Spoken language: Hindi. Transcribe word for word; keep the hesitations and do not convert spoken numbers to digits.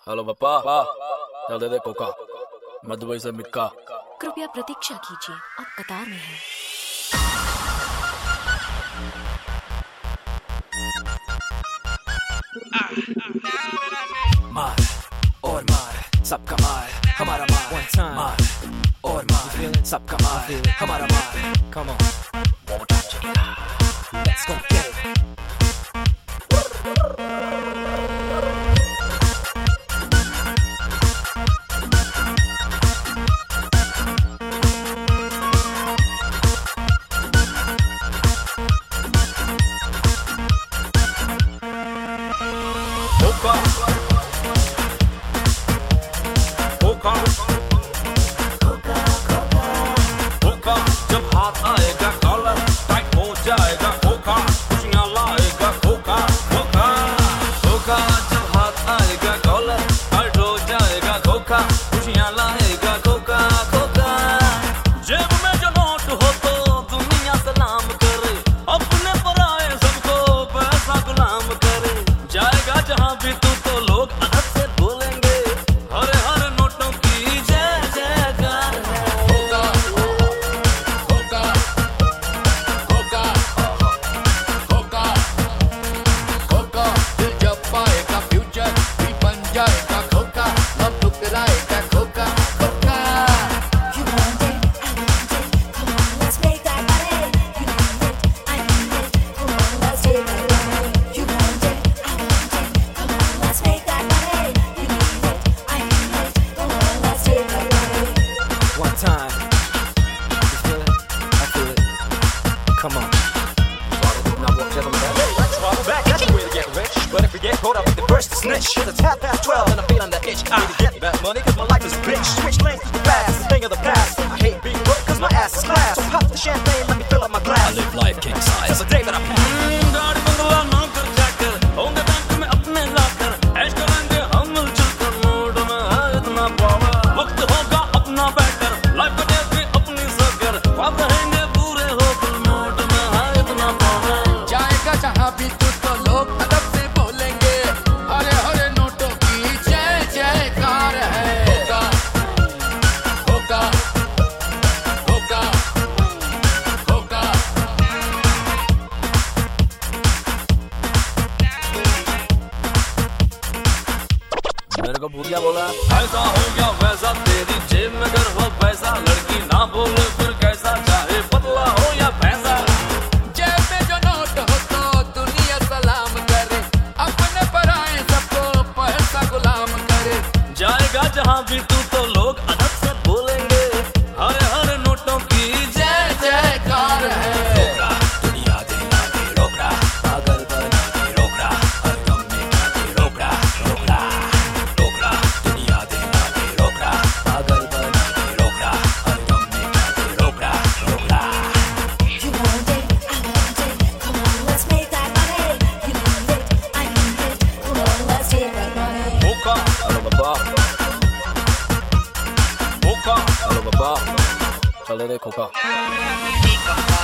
हेलो पापा, चल दे दे कोका। मैं दुबई से मिक्का। कृपया प्रतीक्षा कीजिए, आप कतार में हैं। मार और मार सबका मार, हमारा मार। One time. मार और मार सबका मार, हमारा मार। Come on. One more time, check it out. Let's go get it. जब हाथ आएगा कॉलर टाइट हो जाएगा खोखा, खुशियाँ लाएगा खोखा खोखा खोखा। जब हाथ आएगा कॉलर टाइट हो जाएगा खोखा, खुशियाँ लाएगा खोखा खोखा। जेब में जो नोट हो तो दुनिया सलाम करे, अपने पराए सबको पैसा गुलाम करे। जाएगा जहाँ भी तू तो लोग अदब से बोलेंगे, हरे हरे नोटों की जय जयकार है। One time. You feel it? I feel it. Come on. Let's fall back, that's the way to get rich. But if we get caught up with the first to snitch, cause it's half past twelve and I'm feeling the itch. I need to get that money cause my life is a bitch. Switch lanes to the past, the thing of the past. I hate being broke cause my ass is glass. So pop the champagne, let me fill up my glass. I live life king size. Cause the day that I गाड़ी बंगला ना कर जाकर, होंगे बैंक में अपने लाकर, ऐश करेंगे हम मिलजुल कर, मूड में है इतना पावर। वक्त होगा अपना बेटर, लाइफ बनेगी अपनी सगर, ख्वाब रहेंगे पूरे हो दिल, मूड में है इतना पावर। जाएगा जहाँ भी तू तो लोग अदब से बोलेंगे, हरे हरे नोटों की जय जयकार है। होगा होगा होगा होगा। मेरे को भूलिया बोला, ऐसा हो गया वैसा, तेरी जेब में अगर हो पैसा, लड़की ना बोले फिर कैसा, चाहे पतला हो या पैसा। जेब में जो नोट हो तो दुनिया सलाम करे, अपने पराए सबको पैसा गुलाम करे। जाएगा जहाँ भी तू तो लोग अदब से बोलेंगे, हरे हरे नोटों की जय जयकार है। दुनिया देना दे रोकड़ा, पागल बना दे रोकड़ा, हर दम में क्या दे रोकड़ा रोकड़ा रोकड़ा। दुनिया देना दे रोकड़ा, पागल बना दे रोकड़ा, हर दम में क्या दे रोकड़ा रोकड़ा। You want it, I want it, come on, let's make that money. You need it, I need it, come on, let's take that money. खोखा। हेलो बाबा, खोखा। हेलो बाबा, चल दे दे खोखा।